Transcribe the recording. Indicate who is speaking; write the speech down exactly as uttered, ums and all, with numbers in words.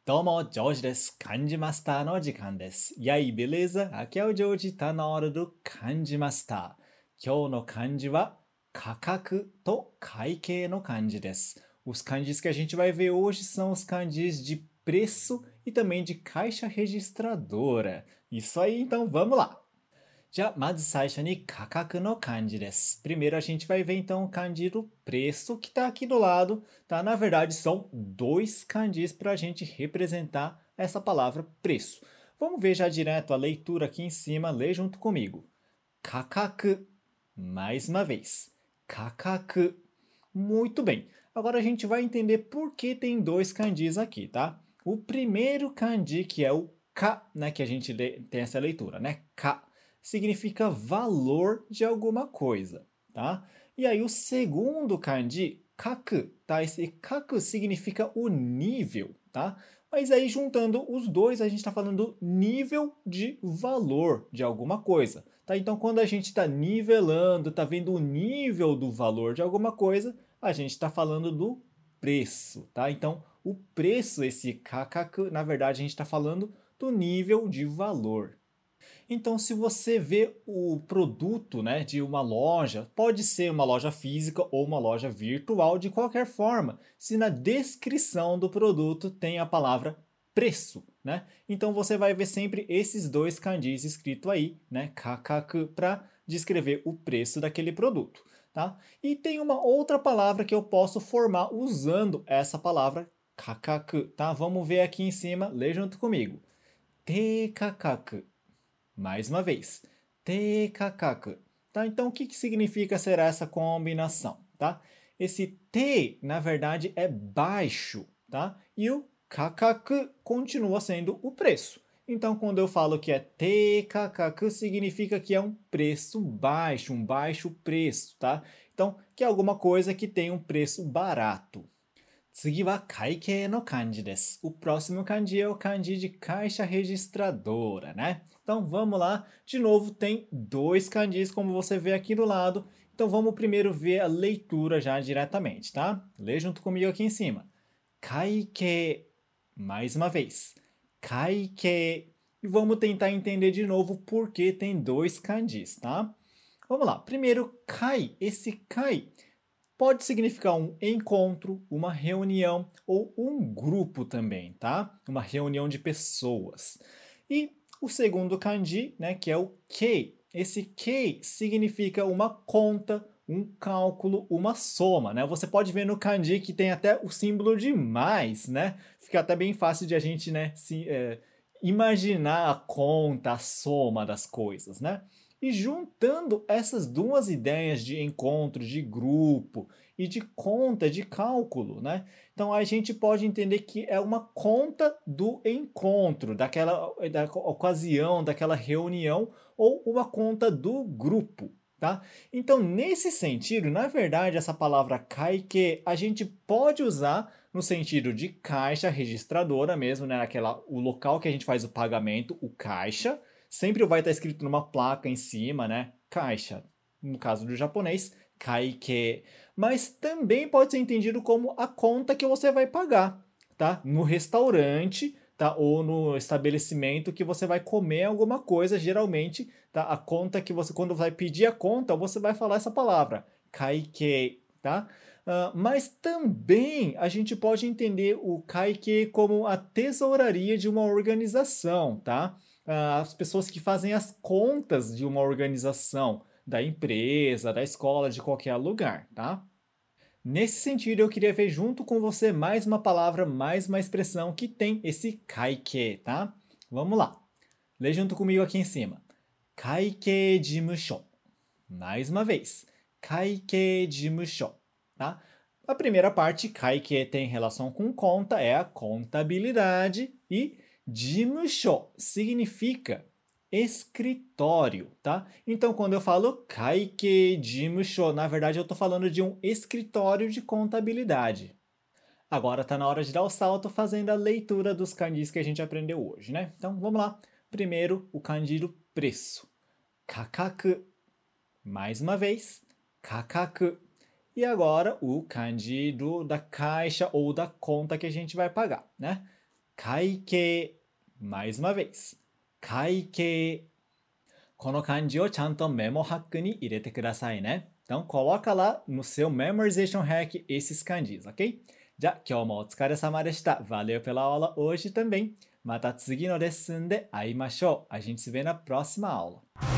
Speaker 1: どうも、ジョージです。漢字マスターの時間です。E aí, beleza? Aqui é o Joji, tá na hora do Kanji Master. 今日の漢字は価格と会計の漢字です。Os kanjis que a gente vai ver hoje são os kanjis de preço e também de caixa registradora. Isso aí, então vamos lá! じゃあ、まず最初に価格の漢字です。Primeiro a gente vai ver então o kanji do preço que está aqui do lado, tá? Na verdade, são dois kanjis para a gente representar essa palavra preço. Vamos ver já direto a leitura aqui em cima, lê junto comigo. Kakaku. Mais uma vez. Kakaku. Muito bem. Agora a gente vai entender por que tem dois kanjis aqui, tá? O primeiro kanji, que é o ka, né? Que a gente tem essa leitura, né? Ka significa valor de alguma coisa, tá? E aí o segundo kanji, kaku, tá? Esse kaku significa o nível, tá? Mas aí juntando os dois, a gente está falando do nível de valor de alguma coisa, tá? Então quando a gente está nivelando, está vendo o nível do valor de alguma coisa, a gente está falando do preço, tá? Então o preço, esse kakaku, na verdade a gente está falando do nível de valor. Então, se você vê o produto, né, de uma loja, pode ser uma loja física ou uma loja virtual, de qualquer forma, se na descrição do produto tem a palavra preço, né? Então você vai ver sempre esses dois kanjis escritos aí, né, kakaku, para descrever o preço daquele produto, tá? E tem uma outra palavra que eu posso formar usando essa palavra kakaku, tá? Vamos ver aqui em cima, lê junto comigo. Teikakaku. Mais uma vez, teikakaku. Tá? Então, o que, que significa ser essa combinação? Tá? Esse te, na verdade, é baixo, tá? E o kakaku continua sendo o preço. Então, quando eu falo que é teikakaku, significa que é um preço baixo, um baixo preço, tá? Então, que é alguma coisa que tem um preço barato. 次は会計の漢字です。O próximo kanji é o kanji de caixa registradora, né? Então vamos lá. De novo, tem dois kanjis, como você vê aqui do lado. Então vamos primeiro ver a leitura já diretamente, tá? Lê junto comigo aqui em cima. Kaikei. Mais uma vez. Kaikei. E vamos tentar entender de novo por que tem dois kanjis, tá? Vamos lá. Primeiro, kai. Esse kai pode significar um encontro, uma reunião ou um grupo também, tá? Uma reunião de pessoas. E o segundo kanji, né, que é o kei. Esse kei significa uma conta, um cálculo, uma soma, né? Você pode ver no kanji que tem até o símbolo de mais, né? Fica até bem fácil de a gente, né, se, é, imaginar a conta, a soma das coisas, né? E juntando essas duas ideias de encontro, de grupo e de conta, de cálculo, né? Então a gente pode entender que é uma conta do encontro, daquela da ocasião, daquela reunião, ou uma conta do grupo, tá? Então, nesse sentido, na verdade, essa palavra kaike a gente pode usar no sentido de caixa registradora mesmo, né? Aquela, o local que a gente faz o pagamento, o caixa. Sempre vai estar escrito numa placa em cima, né? Caixa. No caso do japonês, kaike. Mas também pode ser entendido como a conta que você vai pagar, tá? No restaurante, tá? Ou no estabelecimento que você vai comer alguma coisa, geralmente, tá? A conta que você, quando vai pedir a conta, você vai falar essa palavra, kaike, tá? Uh, mas também a gente pode entender o kaike como a tesouraria de uma organização, tá? As pessoas que fazem as contas de uma organização, da empresa, da escola, de qualquer lugar, tá? Nesse sentido, eu queria ver junto com você mais uma palavra, mais uma expressão que tem esse kaike, tá? Vamos lá. Lê junto comigo aqui em cima. Kaike jimusho. Mais uma vez. Kaike jimusho, tá? A primeira parte, kaike, tem relação com conta, é a contabilidade, e jimusho significa escritório, tá? Então, quando eu falo kaike jimusho, na verdade eu estou falando de um escritório de contabilidade. Agora está na hora de dar o salto fazendo a leitura dos kanjis que a gente aprendeu hoje, né? Então, vamos lá. Primeiro, o kanji do preço. Kakaku. Mais uma vez, kakaku. E agora, o kanji do, da caixa ou da conta que a gente vai pagar, né? 会計。mais uma vez. 会計。この漢字をちゃんとメモハックに入れてくださいね。Então, coloca lá no seu memorization hack esses kanjis, ok? じゃあ、今日もお疲れ様でした。Valeu pela aula hoje também. また次のレッスンで会いましょう。A gente se vê na próxima aula.